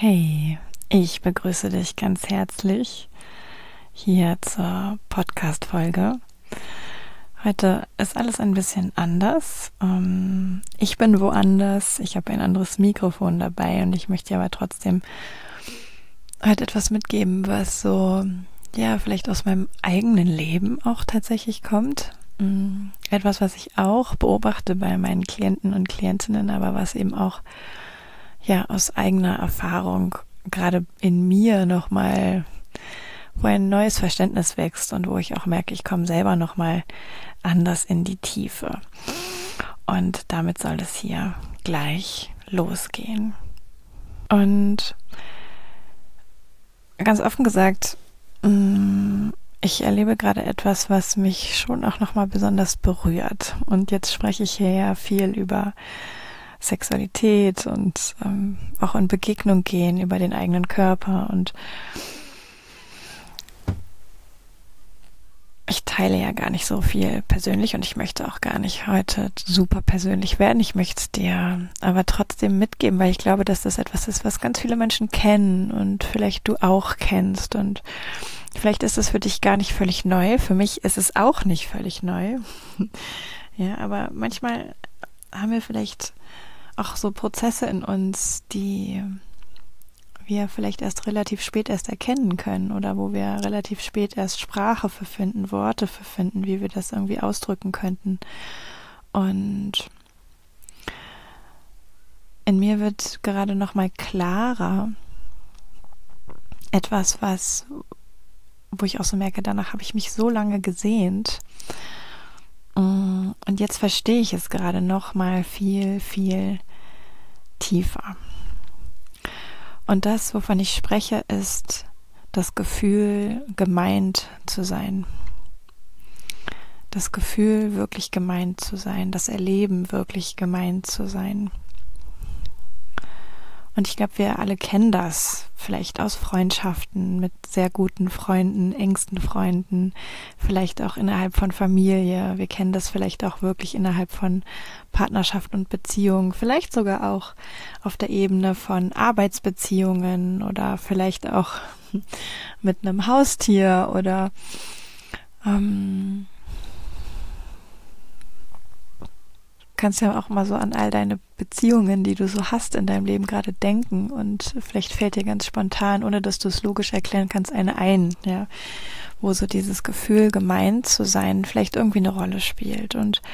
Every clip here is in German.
Hey, ich begrüße dich ganz herzlich hier zur Podcast-Folge. Heute ist alles ein bisschen anders. Ich bin woanders, ich habe ein anderes Mikrofon dabei und ich möchte dir aber trotzdem heute etwas mitgeben, was so, ja, vielleicht aus meinem eigenen Leben auch tatsächlich kommt. Etwas, was ich auch beobachte bei meinen Klienten und Klientinnen, aber was eben auch ja aus eigener Erfahrung gerade in mir nochmal, wo ein neues Verständnis wächst und wo ich auch merke, ich komme selber nochmal anders in die Tiefe. Und damit soll es hier gleich losgehen. Und ganz offen gesagt, ich erlebe gerade etwas, was mich schon auch nochmal besonders berührt. Und jetzt spreche ich hier ja viel über Sexualität und auch in Begegnung gehen über den eigenen Körper. Und ich teile ja gar nicht so viel persönlich und ich möchte auch gar nicht heute super persönlich werden. Ich möchte es dir aber trotzdem mitgeben, weil ich glaube, dass das etwas ist, was ganz viele Menschen kennen und vielleicht du auch kennst. Und vielleicht ist es für dich gar nicht völlig neu. Für mich ist es auch nicht völlig neu. Ja, aber manchmal haben wir vielleicht auch so Prozesse in uns, die wir vielleicht erst relativ spät erst erkennen können oder wo wir relativ spät erst Sprache für finden, Worte für finden, wie wir das irgendwie ausdrücken könnten. Und in mir wird gerade noch mal klarer etwas, wo ich auch so merke, danach habe ich mich so lange gesehnt. Und jetzt verstehe ich es gerade noch mal viel, viel tiefer. Und das, wovon ich spreche, ist das Gefühl, gemeint zu sein. Das Gefühl, wirklich gemeint zu sein. Das Erleben, wirklich gemeint zu sein. Und ich glaube, wir alle kennen das, vielleicht aus Freundschaften mit sehr guten Freunden, engsten Freunden, vielleicht auch innerhalb von Familie. Wir kennen das vielleicht auch wirklich innerhalb von Partnerschaft und Beziehung, vielleicht sogar auch auf der Ebene von Arbeitsbeziehungen oder vielleicht auch mit einem Haustier oder kannst ja auch mal so an all deine Beziehungen, die du so hast in deinem Leben gerade denken und vielleicht fällt dir ganz spontan, ohne dass du es logisch erklären kannst, eine ein, ja, wo so dieses Gefühl, gemeint zu sein, vielleicht irgendwie eine Rolle spielt. Und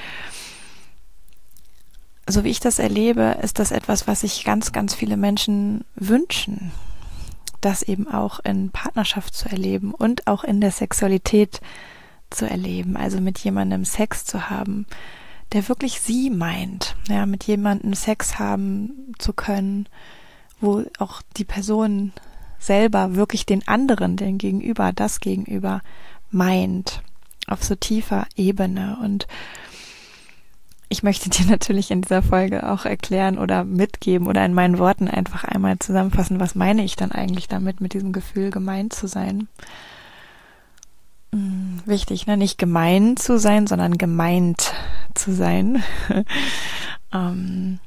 so wie ich das erlebe, ist das etwas, was sich ganz, ganz viele Menschen wünschen, das eben auch in Partnerschaft zu erleben und auch in der Sexualität zu erleben, also mit jemandem Sex zu haben, der wirklich sie meint, ja, mit jemandem Sex haben zu können, wo auch die Person selber wirklich den anderen, den Gegenüber, das Gegenüber meint, auf so tiefer Ebene. Und ich möchte dir natürlich in dieser Folge auch erklären oder mitgeben oder in meinen Worten einfach einmal zusammenfassen, was meine ich dann eigentlich damit, mit diesem Gefühl, gemeint zu sein. Wichtig, ne? Nicht gemein zu sein, sondern gemeint zu sein. Und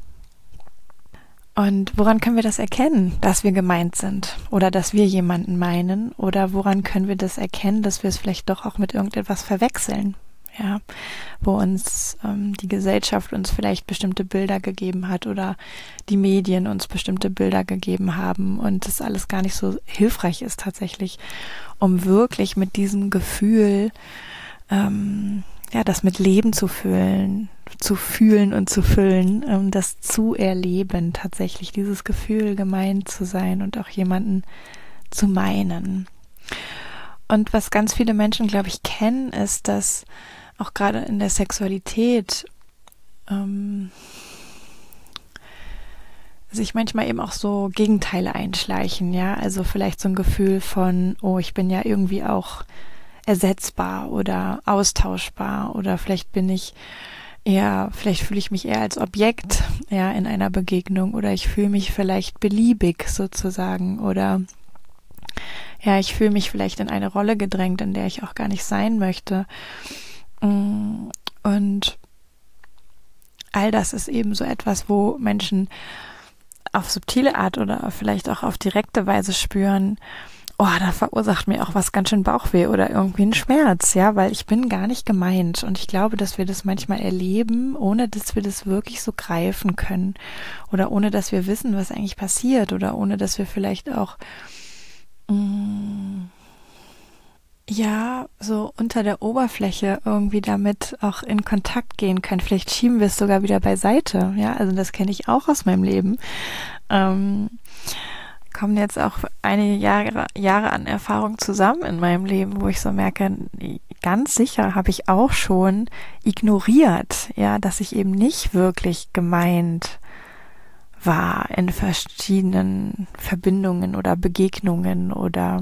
woran können wir das erkennen, dass wir gemeint sind oder dass wir jemanden meinen? Oder woran können wir das erkennen, dass wir es vielleicht doch auch mit irgendetwas verwechseln? Ja, wo uns die Gesellschaft uns vielleicht bestimmte Bilder gegeben hat oder die Medien uns bestimmte Bilder gegeben haben und das alles gar nicht so hilfreich ist tatsächlich, um wirklich mit diesem Gefühl, ja, das mit Leben zu fühlen und zu füllen, das zu erleben tatsächlich, dieses Gefühl, gemeint zu sein und auch jemanden zu meinen. Und was ganz viele Menschen, glaube ich, kennen, ist, dass auch gerade in der Sexualität sich manchmal eben auch so Gegenteile einschleichen, ja, also vielleicht so ein Gefühl von, oh, ich bin ja irgendwie auch ersetzbar oder austauschbar oder vielleicht fühle ich mich eher als Objekt, ja, in einer Begegnung oder ich fühle mich vielleicht beliebig sozusagen oder ja, ich fühle mich vielleicht in eine Rolle gedrängt, in der ich auch gar nicht sein möchte. Und all das ist eben so etwas, wo Menschen auf subtile Art oder vielleicht auch auf direkte Weise spüren, oh, da verursacht mir auch was ganz schön Bauchweh oder irgendwie ein Schmerz, ja, weil ich bin gar nicht gemeint. Und ich glaube, dass wir das manchmal erleben, ohne dass wir das wirklich so greifen können oder ohne dass wir wissen, was eigentlich passiert oder ohne dass wir vielleicht auch ja, so unter der Oberfläche irgendwie damit auch in Kontakt gehen können. Vielleicht schieben wir es sogar wieder beiseite. Ja, also das kenne ich auch aus meinem Leben. Kommen jetzt auch einige Jahre an Erfahrung zusammen in meinem Leben, wo ich so merke, ganz sicher habe ich auch schon ignoriert, ja, dass ich eben nicht wirklich gemeint war in verschiedenen Verbindungen oder Begegnungen oder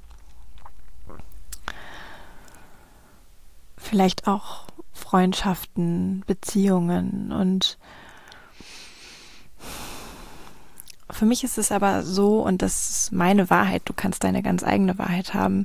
vielleicht auch Freundschaften, Beziehungen. Und für mich ist es aber so, und das ist meine Wahrheit, du kannst deine ganz eigene Wahrheit haben,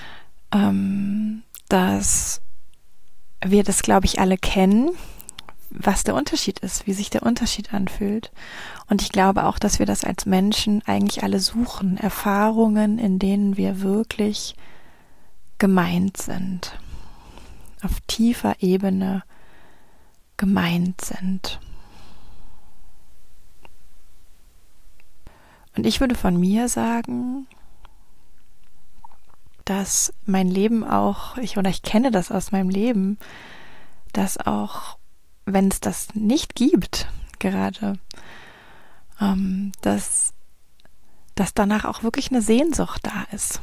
dass wir das, glaube ich, alle kennen, was der Unterschied ist, wie sich der Unterschied anfühlt. Und ich glaube auch, dass wir das als Menschen eigentlich alle suchen, Erfahrungen, in denen wir wirklich gemeint sind, auf tiefer Ebene gemeint sind. Und ich würde von mir sagen, dass mein Leben auch, ich kenne das aus meinem Leben, dass auch, wenn es das nicht gibt, gerade, dass danach auch wirklich eine Sehnsucht da ist,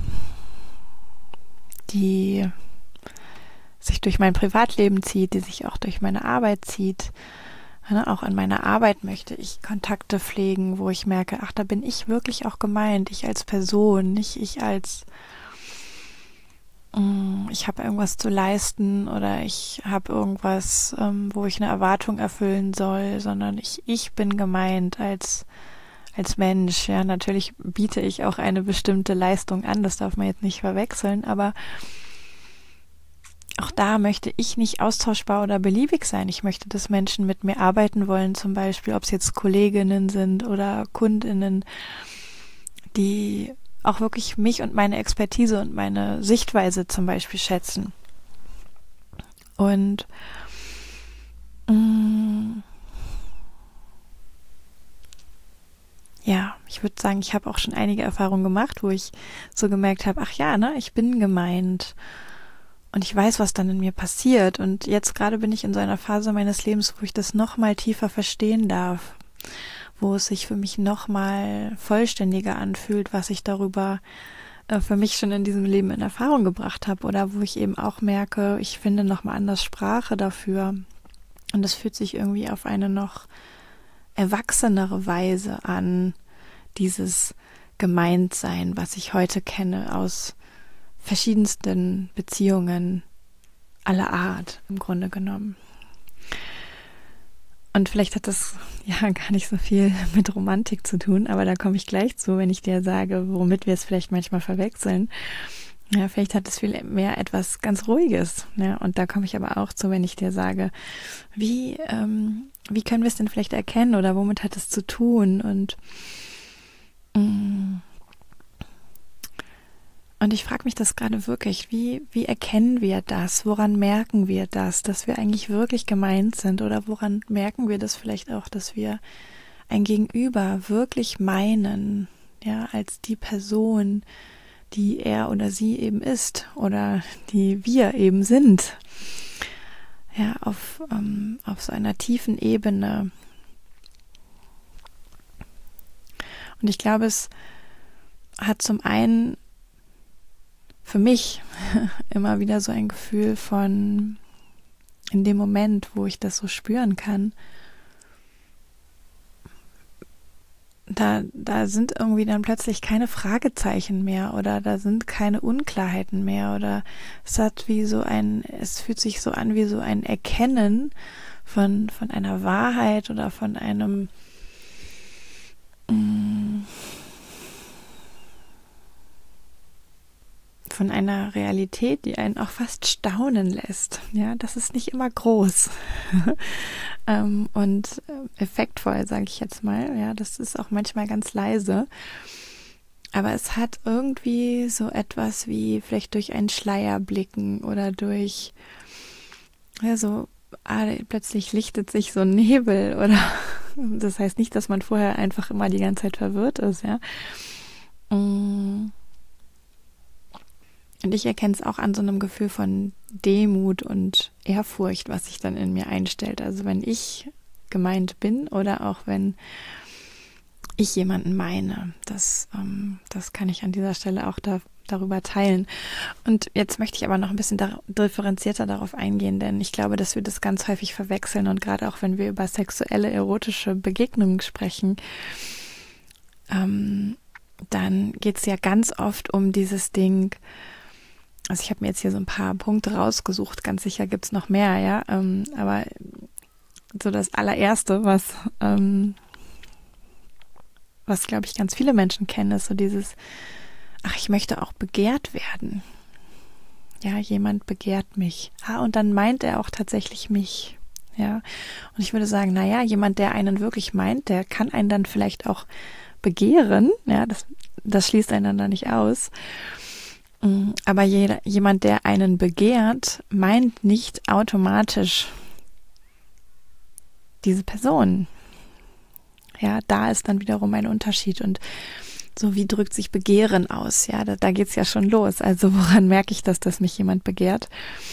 die sich durch mein Privatleben zieht, die sich auch durch meine Arbeit zieht. Auch in meiner Arbeit möchte ich Kontakte pflegen, wo ich merke, ach, da bin ich wirklich auch gemeint, ich als Person, nicht ich als ich habe irgendwas zu leisten oder ich habe irgendwas, wo ich eine Erwartung erfüllen soll, sondern ich bin gemeint als Mensch. Ja, natürlich biete ich auch eine bestimmte Leistung an, das darf man jetzt nicht verwechseln, aber auch da möchte ich nicht austauschbar oder beliebig sein. Ich möchte, dass Menschen mit mir arbeiten wollen, zum Beispiel, ob es jetzt Kolleginnen sind oder KundInnen, die auch wirklich mich und meine Expertise und meine Sichtweise zum Beispiel schätzen. Und ja, ich würde sagen, ich habe auch schon einige Erfahrungen gemacht, wo ich so gemerkt habe, ach ja, ne, ich bin gemeint. Und ich weiß, was dann in mir passiert. Und jetzt gerade bin ich in so einer Phase meines Lebens, wo ich das noch mal tiefer verstehen darf. Wo es sich für mich noch mal vollständiger anfühlt, was ich darüber für mich schon in diesem Leben in Erfahrung gebracht habe. Oder wo ich eben auch merke, ich finde noch mal anders Sprache dafür. Und es fühlt sich irgendwie auf eine noch erwachsenere Weise an, dieses Gemeintsein, was ich heute kenne aus verschiedensten Beziehungen aller Art im Grunde genommen. Und vielleicht hat das ja gar nicht so viel mit Romantik zu tun, aber da komme ich gleich zu, wenn ich dir sage, womit wir es vielleicht manchmal verwechseln. Ja, vielleicht hat es viel mehr etwas ganz Ruhiges. Ja, und da komme ich aber auch zu, wenn ich dir sage, wie können wir es denn vielleicht erkennen oder womit hat es zu tun? Und ich frage mich das gerade wirklich, wie erkennen wir das? Woran merken wir das, dass wir eigentlich wirklich gemeint sind? Oder woran merken wir das vielleicht auch, dass wir ein Gegenüber wirklich meinen, ja, als die Person, die er oder sie eben ist oder die wir eben sind? Ja, auf so einer tiefen Ebene. Und ich glaube, es hat zum einen für mich immer wieder so ein Gefühl von, in dem Moment, wo ich das so spüren kann, da sind irgendwie dann plötzlich keine Fragezeichen mehr oder da sind keine Unklarheiten mehr oder es fühlt sich so an wie so ein Erkennen von einer Wahrheit oder von einem von einer Realität, die einen auch fast staunen lässt. Ja, das ist nicht immer groß und effektvoll, sage ich jetzt mal. Ja, das ist auch manchmal ganz leise. Aber es hat irgendwie so etwas wie vielleicht durch einen Schleier blicken oder durch, ja, so, plötzlich lichtet sich so ein Nebel oder das heißt nicht, dass man vorher einfach immer die ganze Zeit verwirrt ist, ja. Und ich erkenne es auch an so einem Gefühl von Demut und Ehrfurcht, was sich dann in mir einstellt. Also wenn ich gemeint bin oder auch wenn ich jemanden meine, das kann ich an dieser Stelle auch darüber teilen. Und jetzt möchte ich aber noch ein bisschen differenzierter darauf eingehen, denn ich glaube, dass wir das ganz häufig verwechseln und gerade auch wenn wir über sexuelle, erotische Begegnungen sprechen, dann geht es ja ganz oft um dieses Ding. Also ich habe mir jetzt hier so ein paar Punkte rausgesucht, ganz sicher gibt es noch mehr, ja, aber so das allererste, was glaube ich ganz viele Menschen kennen, ist so dieses, ach, ich möchte auch begehrt werden. Ja, jemand begehrt mich. Und dann meint er auch tatsächlich mich. Ja, und ich würde sagen, naja, jemand, der einen wirklich meint, der kann einen dann vielleicht auch begehren. Ja, das schließt einander nicht aus. Aber jemand, der einen begehrt, meint nicht automatisch diese Person. Ja, da ist dann wiederum ein Unterschied. Und so wie drückt sich Begehren aus? Ja, da geht's ja schon los. Also woran merke ich dass mich jemand begehrt?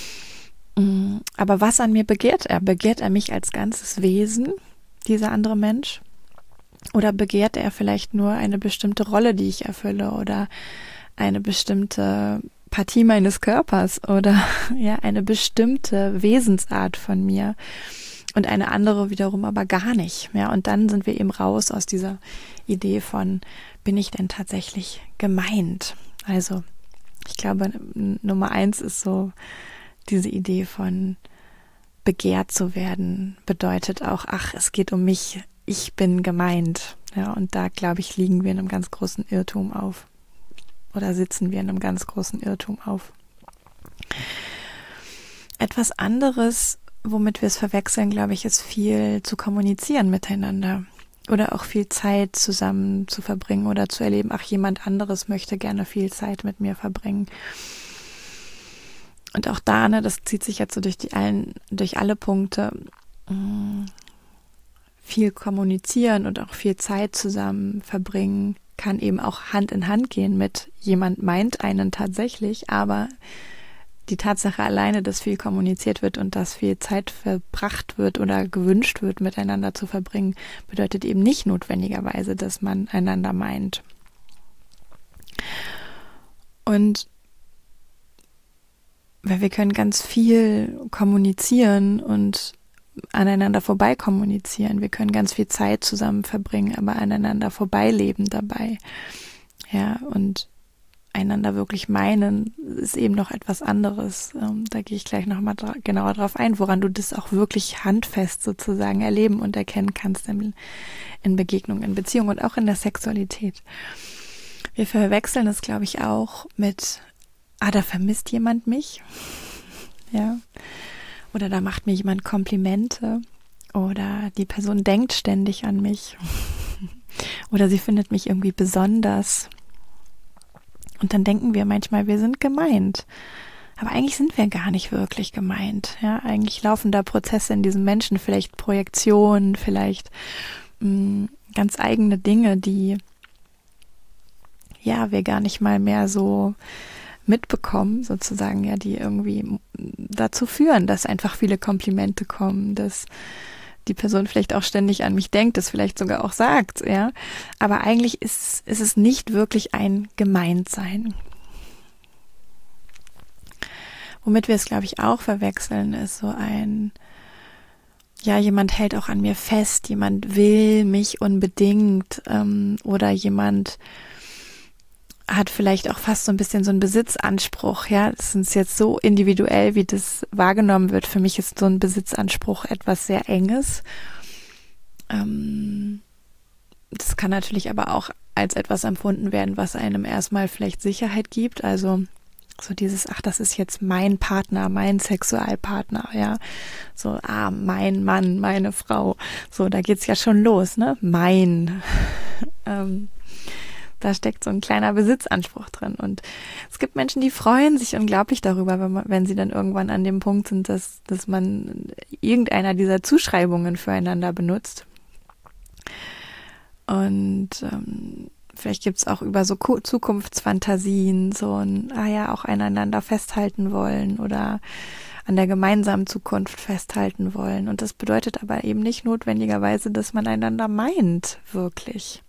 Aber was an mir begehrt er? Begehrt er mich als ganzes Wesen, dieser andere Mensch? Oder begehrt er vielleicht nur eine bestimmte Rolle, die ich erfülle oder eine bestimmte Partie meines Körpers oder ja, eine bestimmte Wesensart von mir und eine andere wiederum aber gar nicht. Ja, und dann sind wir eben raus aus dieser Idee von, bin ich denn tatsächlich gemeint? Also, ich glaube, Nummer 1 ist so diese Idee von begehrt zu werden, bedeutet auch, ach, es geht um mich, ich bin gemeint. Ja, und da, glaube ich, liegen wir in einem ganz großen Irrtum auf. Oder sitzen wir in einem ganz großen Irrtum auf. Etwas anderes, womit wir es verwechseln, glaube ich, ist viel zu kommunizieren miteinander. Oder auch viel Zeit zusammen zu verbringen oder zu erleben, ach, jemand anderes möchte gerne viel Zeit mit mir verbringen. Und auch da, ne, das zieht sich jetzt so durch alle Punkte, viel kommunizieren und auch viel Zeit zusammen verbringen, kann eben auch Hand in Hand gehen mit jemand meint einen tatsächlich, aber die Tatsache alleine, dass viel kommuniziert wird und dass viel Zeit verbracht wird oder gewünscht wird, miteinander zu verbringen, bedeutet eben nicht notwendigerweise, dass man einander meint. Und weil wir können ganz viel kommunizieren und aneinander vorbei kommunizieren. Wir können ganz viel Zeit zusammen verbringen, aber aneinander vorbeileben dabei. Ja, und einander wirklich meinen, ist eben noch etwas anderes. Da gehe ich gleich nochmal genauer drauf ein, woran du das auch wirklich handfest sozusagen erleben und erkennen kannst in Begegnungen, in Beziehungen und auch in der Sexualität. Wir verwechseln es, glaube ich, auch mit, da vermisst jemand mich. Ja. Oder da macht mir jemand Komplimente. Oder die Person denkt ständig an mich. Oder sie findet mich irgendwie besonders. Und dann denken wir manchmal, wir sind gemeint. Aber eigentlich sind wir gar nicht wirklich gemeint. Ja, eigentlich laufen da Prozesse in diesem Menschen, vielleicht Projektionen, vielleicht ganz eigene Dinge, die ja wir gar nicht mal mehr so mitbekommen, sozusagen, ja, die irgendwie dazu führen, dass einfach viele Komplimente kommen, dass die Person vielleicht auch ständig an mich denkt, das vielleicht sogar auch sagt, ja. Aber eigentlich ist es nicht wirklich ein Gemeintsein. Womit wir es, glaube ich, auch verwechseln, ist so ein, ja, jemand hält auch an mir fest, jemand will mich unbedingt oder jemand hat vielleicht auch fast so ein bisschen so einen Besitzanspruch, ja, das ist jetzt so individuell, wie das wahrgenommen wird. Für mich ist so ein Besitzanspruch etwas sehr Enges. Das kann natürlich aber auch als etwas empfunden werden, was einem erstmal vielleicht Sicherheit gibt, also So dieses, ach, das ist jetzt mein Partner, mein Sexualpartner, ja. So, mein Mann, meine Frau. So, da geht's ja schon los, ne? Mein. Da steckt so ein kleiner Besitzanspruch drin. Und es gibt Menschen, die freuen sich unglaublich darüber, wenn sie dann irgendwann an dem Punkt sind, dass man irgendeiner dieser Zuschreibungen füreinander benutzt. Und vielleicht gibt's auch über so Zukunftsfantasien so ein, auch aneinander festhalten wollen oder an der gemeinsamen Zukunft festhalten wollen. Und das bedeutet aber eben nicht notwendigerweise, dass man einander meint, wirklich.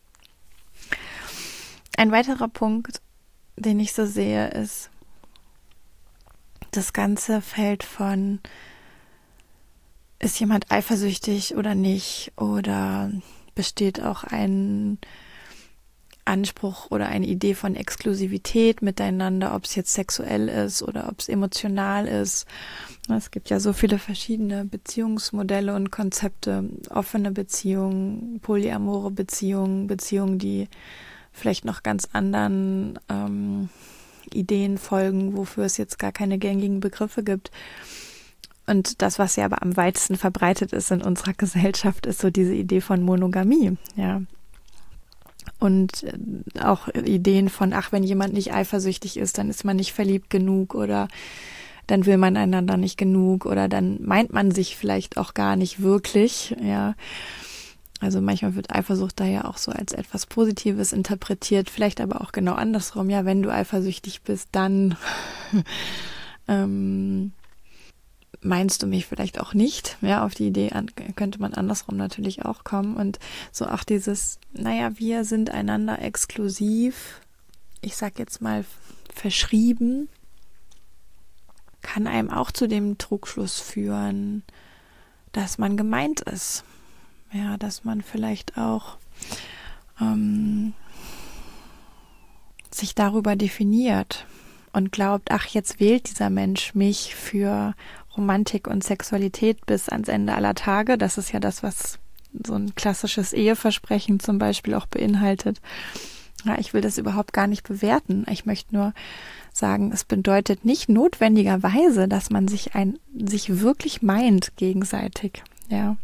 Ein weiterer Punkt, den ich so sehe, ist das ganze Feld von, ist jemand eifersüchtig oder nicht, oder besteht auch ein Anspruch oder eine Idee von Exklusivität miteinander, ob es jetzt sexuell ist oder ob es emotional ist. Es gibt ja so viele verschiedene Beziehungsmodelle und Konzepte, offene Beziehungen, polyamore Beziehungen, Beziehungen, die vielleicht noch ganz anderen Ideen folgen, wofür es jetzt gar keine gängigen Begriffe gibt. Und das, was ja aber am weitesten verbreitet ist in unserer Gesellschaft, ist so diese Idee von Monogamie, ja. Und auch Ideen von, wenn jemand nicht eifersüchtig ist, dann ist man nicht verliebt genug oder dann will man einander nicht genug oder dann meint man sich vielleicht auch gar nicht wirklich, ja. Also manchmal wird Eifersucht da ja auch so als etwas Positives interpretiert, vielleicht aber auch genau andersrum. Ja, wenn du eifersüchtig bist, dann meinst du mich vielleicht auch nicht. Ja, auf die Idee könnte man andersrum natürlich auch kommen. Und so auch dieses, wir sind einander exklusiv, ich sag jetzt mal verschrieben, kann einem auch zu dem Trugschluss führen, dass man gemeint ist. Ja, dass man vielleicht auch sich darüber definiert und glaubt, jetzt wählt dieser Mensch mich für Romantik und Sexualität bis ans Ende aller Tage. Das ist ja das, was so ein klassisches Eheversprechen zum Beispiel auch beinhaltet. Ja, ich will das überhaupt gar nicht bewerten. Ich möchte nur sagen, es bedeutet nicht notwendigerweise, dass man sich wirklich meint gegenseitig. Ja.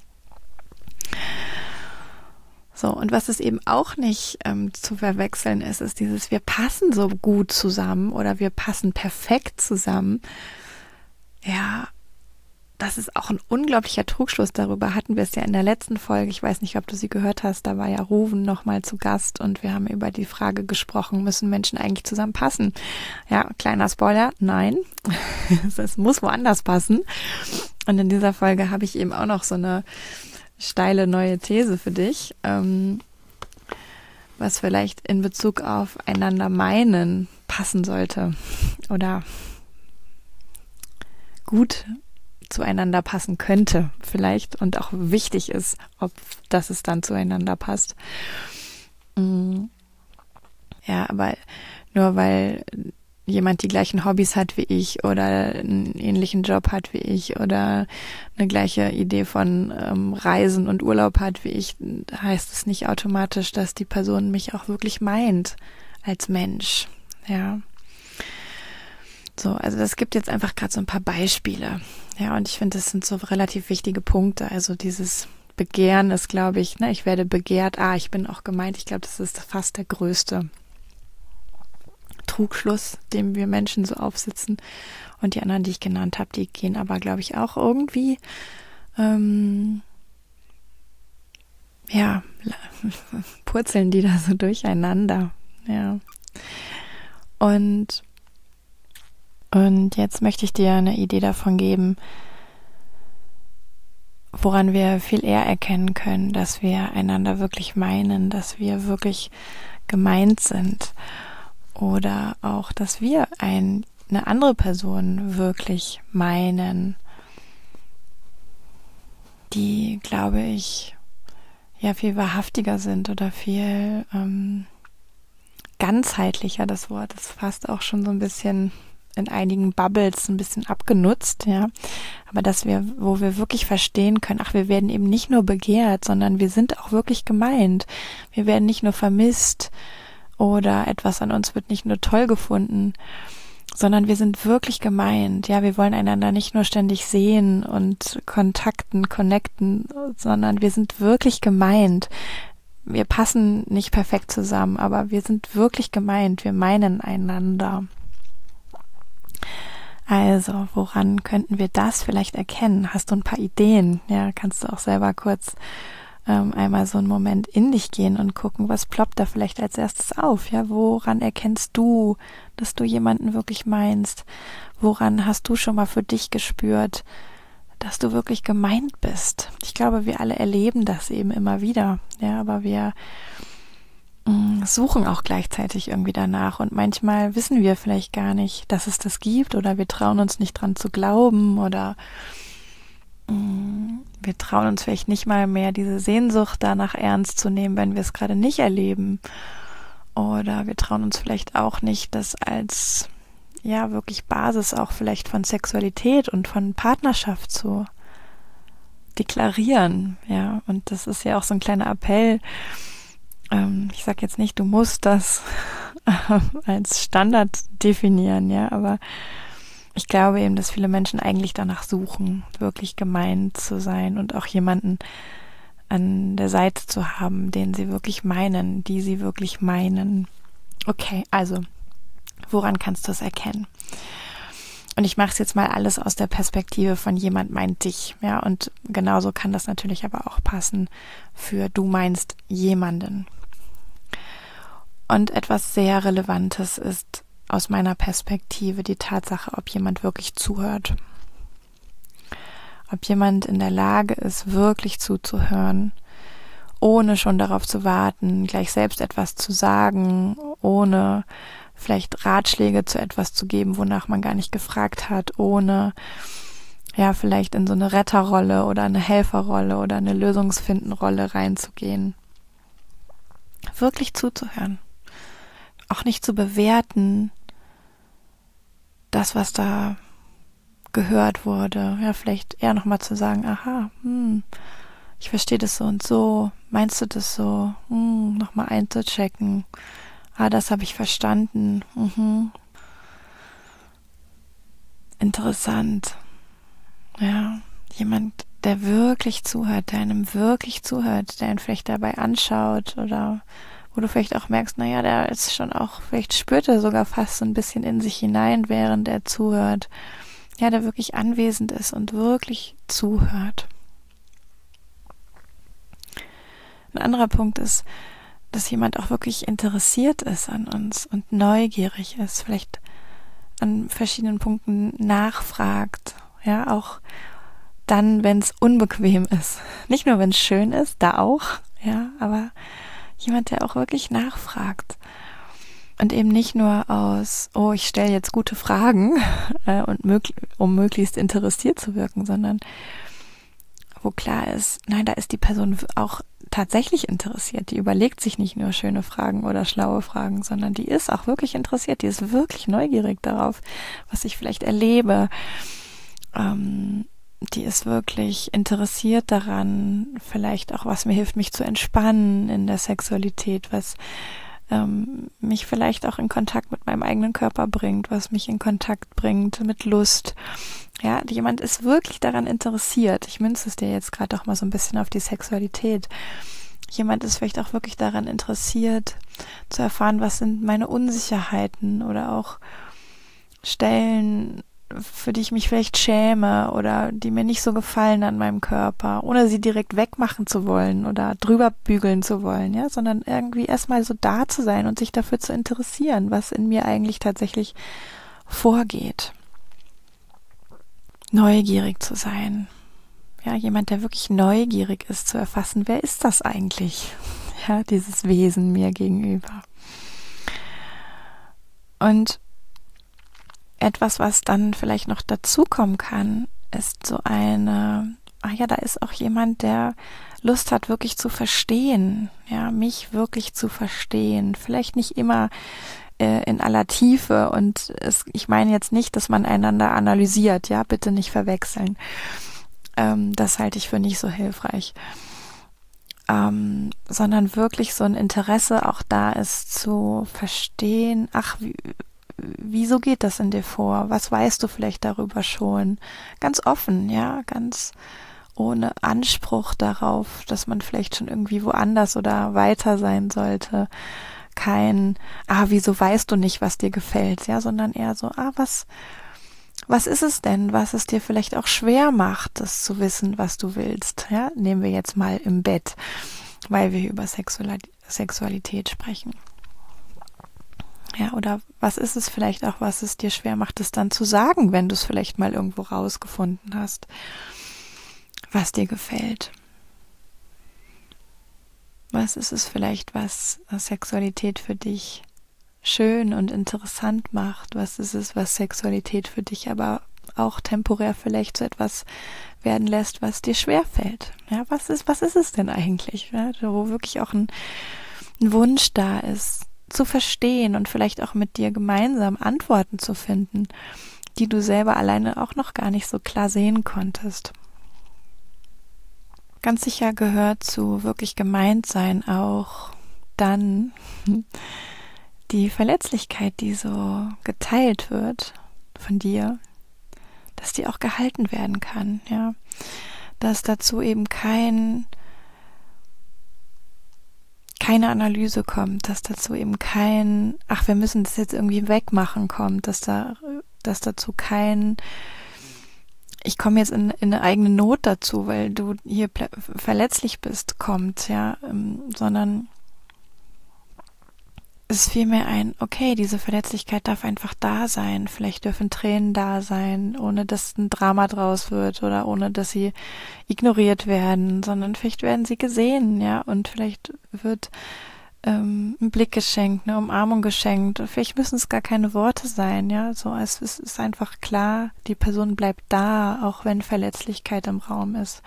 So, und was es eben auch nicht zu verwechseln ist dieses, wir passen so gut zusammen oder wir passen perfekt zusammen. Ja, das ist auch ein unglaublicher Trugschluss. Darüber hatten wir es ja in der letzten Folge. Ich weiß nicht, ob du sie gehört hast. Da war ja Ruven nochmal zu Gast und wir haben über die Frage gesprochen, müssen Menschen eigentlich zusammenpassen? Ja, kleiner Spoiler, nein. Es muss woanders passen. Und in dieser Folge habe ich eben auch noch so eine steile neue These für dich, was vielleicht in Bezug auf einander meinen passen sollte oder gut zueinander passen könnte vielleicht und auch wichtig ist, dass es dann zueinander passt. Ja, aber nur weil jemand die gleichen Hobbys hat wie ich oder einen ähnlichen Job hat wie ich oder eine gleiche Idee von Reisen und Urlaub hat wie ich, heißt es nicht automatisch, dass die Person mich auch wirklich meint als Mensch. Ja. So, also das gibt jetzt einfach gerade so ein paar Beispiele. Ja, und ich finde, das sind so relativ wichtige Punkte. Also dieses Begehren ist, glaube ich, ich werde begehrt, ich bin auch gemeint. Ich glaube, das ist fast der größte Trugschluss, dem wir Menschen so aufsitzen. Und die anderen, die ich genannt habe, die gehen aber, glaube ich, auch irgendwie purzeln die da so durcheinander. Ja. Und jetzt möchte ich dir eine Idee davon geben, woran wir viel eher erkennen können, dass wir einander wirklich meinen, dass wir wirklich gemeint sind. Oder auch, dass wir eine andere Person wirklich meinen, die, glaube ich, viel wahrhaftiger sind oder viel ganzheitlicher. Das Wort ist fast auch schon so ein bisschen in einigen Bubbles ein bisschen abgenutzt, ja. Aber wo wir wirklich verstehen können, wir werden eben nicht nur begehrt, sondern wir sind auch wirklich gemeint. Wir werden nicht nur vermisst oder etwas an uns wird nicht nur toll gefunden, sondern wir sind wirklich gemeint. Ja, wir wollen einander nicht nur ständig sehen und connecten, sondern wir sind wirklich gemeint. Wir passen nicht perfekt zusammen, aber wir sind wirklich gemeint. Wir meinen einander. Also, woran könnten wir das vielleicht erkennen? Hast du ein paar Ideen? Ja, kannst du auch selber kurz einmal so einen Moment in dich gehen und gucken, was ploppt da vielleicht als erstes auf? Ja, woran erkennst du, dass du jemanden wirklich meinst? Woran hast du schon mal für dich gespürt, dass du wirklich gemeint bist? Ich glaube, wir alle erleben das eben immer wieder. Ja, aber wir suchen auch gleichzeitig irgendwie danach und manchmal wissen wir vielleicht gar nicht, dass es das gibt oder wir trauen uns nicht dran zu glauben oder wir trauen uns vielleicht nicht mal mehr diese Sehnsucht danach ernst zu nehmen, wenn wir es gerade nicht erleben. Oder wir trauen uns vielleicht auch nicht, das als ja wirklich Basis auch vielleicht von Sexualität und von Partnerschaft zu deklarieren. Ja, und das ist ja auch so ein kleiner Appell. Ich sage jetzt nicht, du musst das als Standard definieren, ja, aber ich glaube eben, dass viele Menschen eigentlich danach suchen, wirklich gemeint zu sein und auch jemanden an der Seite zu haben, den sie wirklich meinen, die sie wirklich meinen. Okay, also, woran kannst du es erkennen? Und ich mache es jetzt mal alles aus der Perspektive von jemand meint dich, ja, und genauso kann das natürlich aber auch passen für du meinst jemanden. Und etwas sehr Relevantes ist aus meiner Perspektive die Tatsache, ob jemand wirklich zuhört. Ob jemand in der Lage ist, wirklich zuzuhören, ohne schon darauf zu warten, gleich selbst etwas zu sagen, ohne vielleicht Ratschläge zu etwas zu geben, wonach man gar nicht gefragt hat, ohne ja vielleicht in so eine Retterrolle oder eine Helferrolle oder eine Lösungsfindenrolle reinzugehen. Wirklich zuzuhören. Auch nicht zu bewerten, das, was da gehört wurde, ja, vielleicht eher nochmal zu sagen, aha, ich verstehe das so und so, meinst du das so, nochmal einzuchecken, das habe ich verstanden, interessant, ja, jemand, der wirklich zuhört, der einem wirklich zuhört, der ihn vielleicht dabei anschaut oder wo du vielleicht auch merkst, naja, der ist schon auch, vielleicht spürt er sogar fast so ein bisschen in sich hinein, während er zuhört. Ja, der wirklich anwesend ist und wirklich zuhört. Ein anderer Punkt ist, dass jemand auch wirklich interessiert ist an uns und neugierig ist, vielleicht an verschiedenen Punkten nachfragt, ja, auch dann, wenn es unbequem ist. Nicht nur, wenn es schön ist, da auch, ja, aber jemand, der auch wirklich nachfragt und eben nicht nur aus, ich stelle jetzt gute Fragen um möglichst interessiert zu wirken, sondern wo klar ist, nein, da ist die Person auch tatsächlich interessiert. Die überlegt sich nicht nur schöne Fragen oder schlaue Fragen, sondern die ist auch wirklich interessiert. Die ist wirklich neugierig darauf, was ich vielleicht erlebe. Die ist wirklich interessiert daran, vielleicht auch, was mir hilft, mich zu entspannen in der Sexualität, was mich vielleicht auch in Kontakt mit meinem eigenen Körper bringt, was mich in Kontakt bringt mit Lust. Ja, jemand ist wirklich daran interessiert. Ich münze es dir jetzt gerade auch mal so ein bisschen auf die Sexualität. Jemand ist vielleicht auch wirklich daran interessiert, zu erfahren, was sind meine Unsicherheiten oder auch Stellen, für die ich mich vielleicht schäme oder die mir nicht so gefallen an meinem Körper, ohne sie direkt wegmachen zu wollen oder drüber bügeln zu wollen, ja, sondern irgendwie erstmal so da zu sein und sich dafür zu interessieren, was in mir eigentlich tatsächlich vorgeht. Neugierig zu sein. Ja, jemand, der wirklich neugierig ist, zu erfassen, wer ist das eigentlich? Ja, dieses Wesen mir gegenüber. Und etwas, was dann vielleicht noch dazukommen kann, ist so eine, da ist auch jemand, der Lust hat, wirklich zu verstehen, ja, mich wirklich zu verstehen. Vielleicht nicht immer in aller Tiefe und ich meine jetzt nicht, dass man einander analysiert, ja, bitte nicht verwechseln. Das halte ich für nicht so hilfreich. Sondern wirklich so ein Interesse auch da ist zu verstehen, wieso geht das in dir vor? Was weißt du vielleicht darüber schon? Ganz offen, ja, ganz ohne Anspruch darauf, dass man vielleicht schon irgendwie woanders oder weiter sein sollte. Kein, wieso weißt du nicht, was dir gefällt, ja, sondern eher so, was ist es denn, was es dir vielleicht auch schwer macht, das zu wissen, was du willst, ja? Nehmen wir jetzt mal im Bett, weil wir über Sexualität sprechen. Ja, oder was ist es vielleicht auch, was es dir schwer macht, es dann zu sagen, wenn du es vielleicht mal irgendwo rausgefunden hast, was dir gefällt? Was ist es vielleicht, was Sexualität für dich schön und interessant macht? Was ist es, was Sexualität für dich aber auch temporär vielleicht zu etwas werden lässt, was dir schwerfällt? Ja, was ist es denn eigentlich? Ja, wo wirklich auch ein Wunsch da ist, zu verstehen und vielleicht auch mit dir gemeinsam Antworten zu finden, die du selber alleine auch noch gar nicht so klar sehen konntest. Ganz sicher gehört zu wirklich gemeint sein auch dann die Verletzlichkeit, die so geteilt wird von dir, dass die auch gehalten werden kann, ja. Dass dazu eben keine Analyse kommt, dass dazu eben wir müssen das jetzt irgendwie wegmachen kommt, dass dazu kein ich komme jetzt in eine eigene Not dazu, weil du hier verletzlich bist, kommt, ja, sondern es ist vielmehr okay, diese Verletzlichkeit darf einfach da sein, vielleicht dürfen Tränen da sein, ohne dass ein Drama draus wird oder ohne dass sie ignoriert werden, sondern vielleicht werden sie gesehen, ja, und vielleicht wird ein Blick geschenkt, eine Umarmung geschenkt. Vielleicht müssen es gar keine Worte sein, ja. So, es ist einfach klar, die Person bleibt da, auch wenn Verletzlichkeit im Raum ist.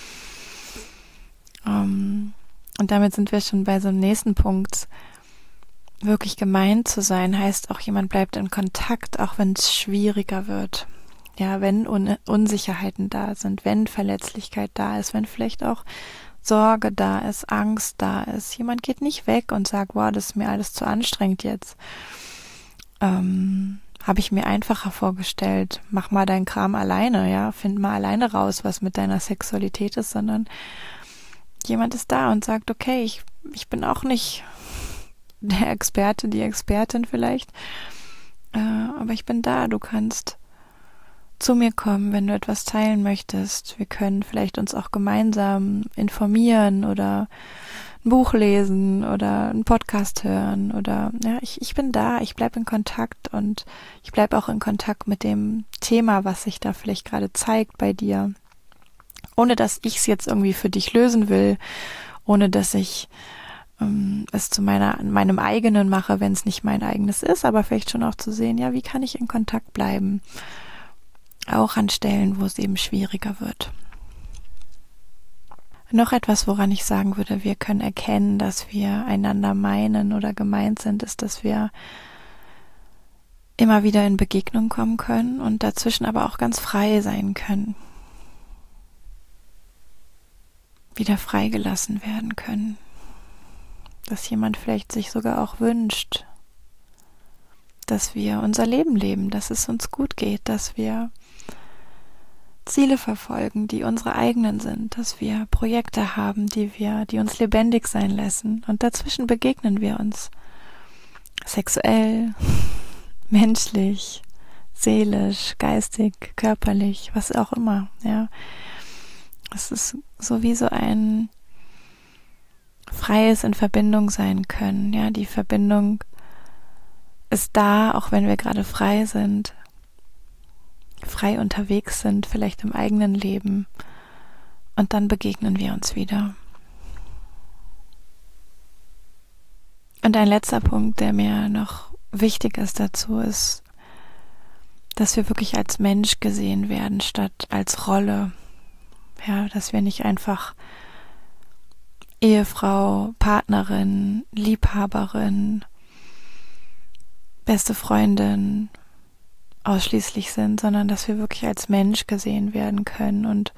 Und damit sind wir schon bei so einem nächsten Punkt. Wirklich gemeint zu sein, heißt auch, jemand bleibt in Kontakt, auch wenn es schwieriger wird. Ja, wenn Unsicherheiten da sind, wenn Verletzlichkeit da ist, wenn vielleicht auch Sorge da ist, Angst da ist. Jemand geht nicht weg und sagt, wow, das ist mir alles zu anstrengend jetzt. Habe ich mir einfacher vorgestellt. Mach mal deinen Kram alleine, ja. Find mal alleine raus, was mit deiner Sexualität ist, sondern jemand ist da und sagt, okay, ich bin auch nicht der Experte, die Expertin vielleicht, aber ich bin da, du kannst zu mir kommen, wenn du etwas teilen möchtest. Wir können vielleicht uns auch gemeinsam informieren oder ein Buch lesen oder einen Podcast hören oder ja, ich bin da, ich bleibe in Kontakt und ich bleibe auch in Kontakt mit dem Thema, was sich da vielleicht gerade zeigt bei dir. Ohne dass ich es jetzt irgendwie für dich lösen will, ohne dass ich es zu meinem eigenen mache, wenn es nicht mein eigenes ist, aber vielleicht schon auch zu sehen, ja, wie kann ich in Kontakt bleiben? Auch an Stellen, wo es eben schwieriger wird. Noch etwas, woran ich sagen würde, wir können erkennen, dass wir einander meinen oder gemeint sind, ist, dass wir immer wieder in Begegnung kommen können und dazwischen aber auch ganz frei sein können. Wieder freigelassen werden können. Dass jemand vielleicht sich sogar auch wünscht, dass wir unser Leben leben, dass es uns gut geht, dass wir Ziele verfolgen, die unsere eigenen sind, dass wir Projekte haben, die uns lebendig sein lassen. Und dazwischen begegnen wir uns sexuell, menschlich, seelisch, geistig, körperlich, was auch immer. Ja, es ist so wie so ein freies in Verbindung sein können. Ja, die Verbindung ist da, auch wenn wir gerade frei sind, frei unterwegs sind, vielleicht im eigenen Leben. Und dann begegnen wir uns wieder. Und ein letzter Punkt, der mir noch wichtig ist dazu, ist, dass wir wirklich als Mensch gesehen werden, statt als Rolle. Ja, dass wir nicht einfach Ehefrau, Partnerin, Liebhaberin, beste Freundin ausschließlich sind, sondern dass wir wirklich als Mensch gesehen werden können und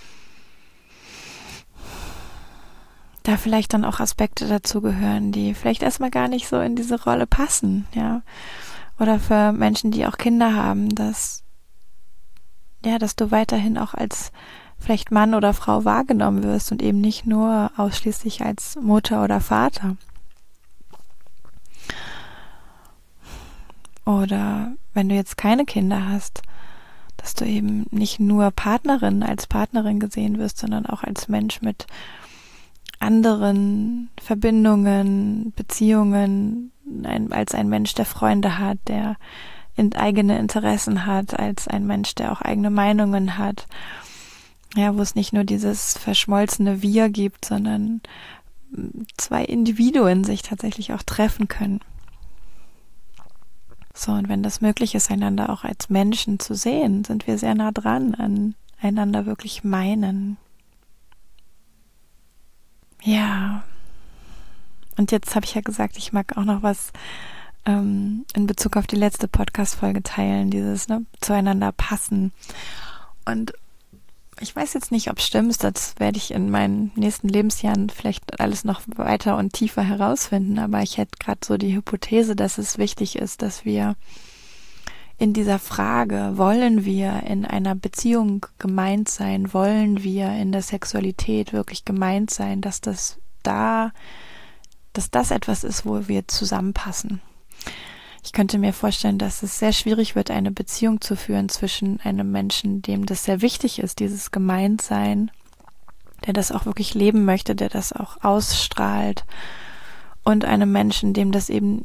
da vielleicht dann auch Aspekte dazu gehören, die vielleicht erstmal gar nicht so in diese Rolle passen, ja. Oder für Menschen, die auch Kinder haben, dass du weiterhin auch als vielleicht Mann oder Frau wahrgenommen wirst und eben nicht nur ausschließlich als Mutter oder Vater. Oder wenn du jetzt keine Kinder hast, dass du eben nicht nur als Partnerin gesehen wirst, sondern auch als Mensch mit anderen Verbindungen, Beziehungen, als ein Mensch, der Freunde hat, der eigene Interessen hat, als ein Mensch, der auch eigene Meinungen hat. Ja, wo es nicht nur dieses verschmolzene Wir gibt, sondern zwei Individuen sich tatsächlich auch treffen können. So, und wenn das möglich ist, einander auch als Menschen zu sehen, sind wir sehr nah dran an einander wirklich meinen. Ja. Und jetzt habe ich ja gesagt, ich mag auch noch was in Bezug auf die letzte Podcast-Folge teilen, dieses zueinander passen. Und ich weiß jetzt nicht, ob es stimmt, das werde ich in meinen nächsten Lebensjahren vielleicht alles noch weiter und tiefer herausfinden, aber ich hätte gerade so die Hypothese, dass es wichtig ist, dass wir in dieser Frage, wollen wir in einer Beziehung gemeint sein, wollen wir in der Sexualität wirklich gemeint sein, dass das etwas ist, wo wir zusammenpassen. Ich könnte mir vorstellen, dass es sehr schwierig wird, eine Beziehung zu führen zwischen einem Menschen, dem das sehr wichtig ist, dieses Gemeintsein, der das auch wirklich leben möchte, der das auch ausstrahlt, und einem Menschen, dem das eben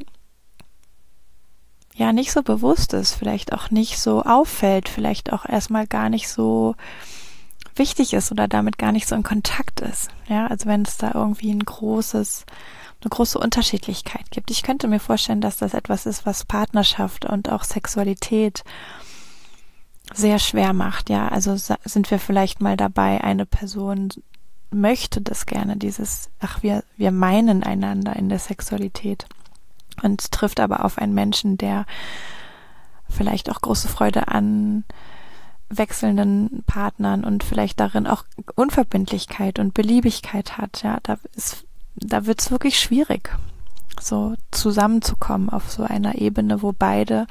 ja nicht so bewusst ist, vielleicht auch nicht so auffällt, vielleicht auch erstmal gar nicht so wichtig ist oder damit gar nicht so in Kontakt ist. Ja, also wenn es da irgendwie eine große Unterschiedlichkeit gibt. Ich könnte mir vorstellen, dass das etwas ist, was Partnerschaft und auch Sexualität sehr schwer macht. Ja, also sind wir vielleicht mal dabei, eine Person möchte das gerne, wir meinen einander in der Sexualität, und trifft aber auf einen Menschen, der vielleicht auch große Freude an wechselnden Partnern und vielleicht darin auch Unverbindlichkeit und Beliebigkeit hat. Ja, da wird es wirklich schwierig, so zusammenzukommen auf so einer Ebene, wo beide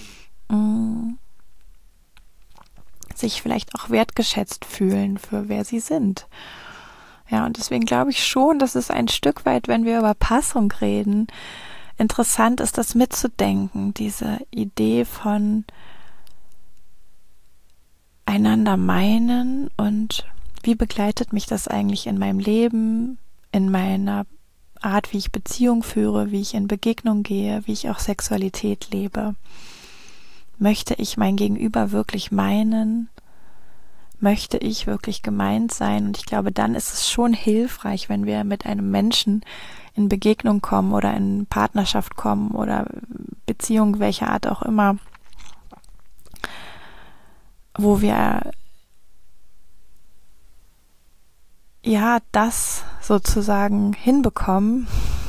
sich vielleicht auch wertgeschätzt fühlen für wer sie sind. Ja, und deswegen glaube ich schon, dass es ein Stück weit, wenn wir über Passung reden, interessant ist, das mitzudenken, diese Idee von einander meinen und wie begleitet mich das eigentlich in meinem Leben, in meiner Art, wie ich Beziehung führe, wie ich in Begegnung gehe, wie ich auch Sexualität lebe. Möchte ich mein Gegenüber wirklich meinen? Möchte ich wirklich gemeint sein? Und ich glaube, dann ist es schon hilfreich, wenn wir mit einem Menschen in Begegnung kommen oder in Partnerschaft kommen oder Beziehung welcher Art auch immer, wo wir ja das sozusagen hinbekommen,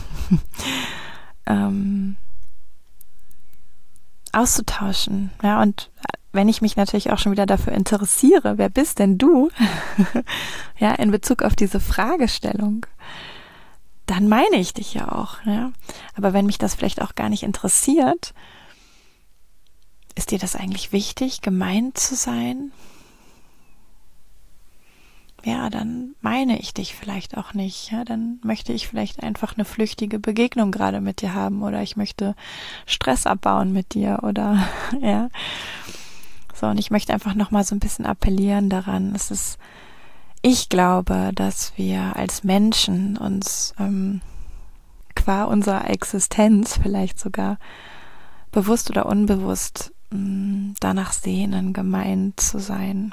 auszutauschen. Ja, und wenn ich mich natürlich auch schon wieder dafür interessiere, wer bist denn du? Ja, in Bezug auf diese Fragestellung, dann meine ich dich ja auch. Ja? Aber wenn mich das vielleicht auch gar nicht interessiert, ist dir das eigentlich wichtig, gemeint zu sein? Ja, dann meine ich dich vielleicht auch nicht. Ja, dann möchte ich vielleicht einfach eine flüchtige Begegnung gerade mit dir haben oder ich möchte Stress abbauen mit dir oder ja. So, und ich möchte einfach nochmal so ein bisschen appellieren daran. Ich glaube, dass wir als Menschen uns qua unserer Existenz vielleicht sogar bewusst oder unbewusst danach sehnen, gemeint zu sein.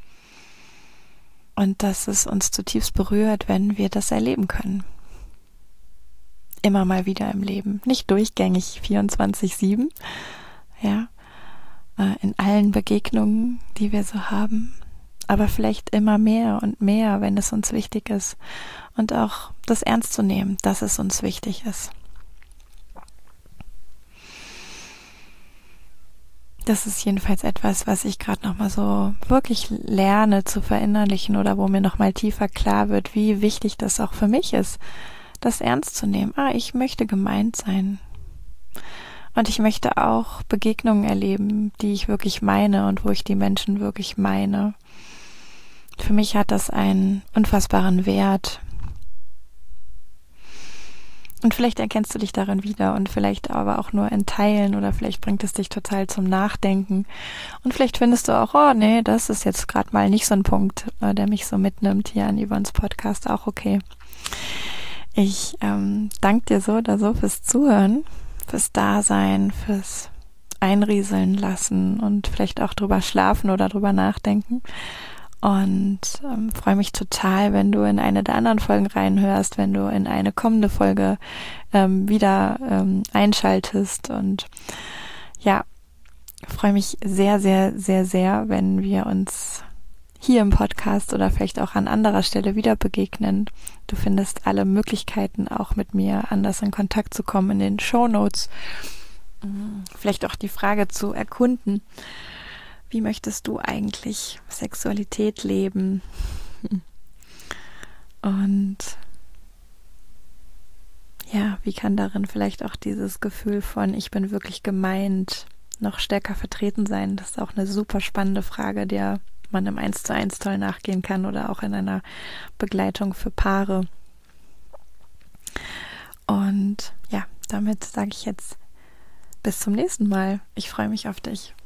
Und dass es uns zutiefst berührt, wenn wir das erleben können. Immer mal wieder im Leben. Nicht durchgängig 24/7, ja, in allen Begegnungen, die wir so haben. Aber vielleicht immer mehr und mehr, wenn es uns wichtig ist. Und auch das ernst zu nehmen, dass es uns wichtig ist. Das ist jedenfalls etwas, was ich gerade nochmal so wirklich lerne zu verinnerlichen oder wo mir nochmal tiefer klar wird, wie wichtig das auch für mich ist, das ernst zu nehmen. Ich möchte gemeint sein. Und ich möchte auch Begegnungen erleben, die ich wirklich meine und wo ich die Menschen wirklich meine. Für mich hat das einen unfassbaren Wert. Und vielleicht erkennst du dich darin wieder und vielleicht aber auch nur in Teilen oder vielleicht bringt es dich total zum Nachdenken. Und vielleicht findest du auch, oh nee, das ist jetzt gerade mal nicht so ein Punkt, der mich so mitnimmt hier an Yvonnes Podcast, auch okay. Ich danke dir so oder so fürs Zuhören, fürs Dasein, fürs Einrieseln lassen und vielleicht auch drüber schlafen oder drüber nachdenken. Und freue mich total, wenn du in eine der anderen Folgen reinhörst, wenn du in eine kommende Folge wieder einschaltest. Und ja, freue mich sehr, sehr, sehr, sehr, wenn wir uns hier im Podcast oder vielleicht auch an anderer Stelle wieder begegnen. Du findest alle Möglichkeiten, auch mit mir anders in Kontakt zu kommen in den Shownotes. Vielleicht auch die Frage zu erkunden: Wie möchtest du eigentlich Sexualität leben? Und ja, wie kann darin vielleicht auch dieses Gefühl von ich bin wirklich gemeint noch stärker vertreten sein? Das ist auch eine super spannende Frage, der man im 1:1 toll nachgehen kann oder auch in einer Begleitung für Paare. Und ja, damit sage ich jetzt bis zum nächsten Mal. Ich freue mich auf dich.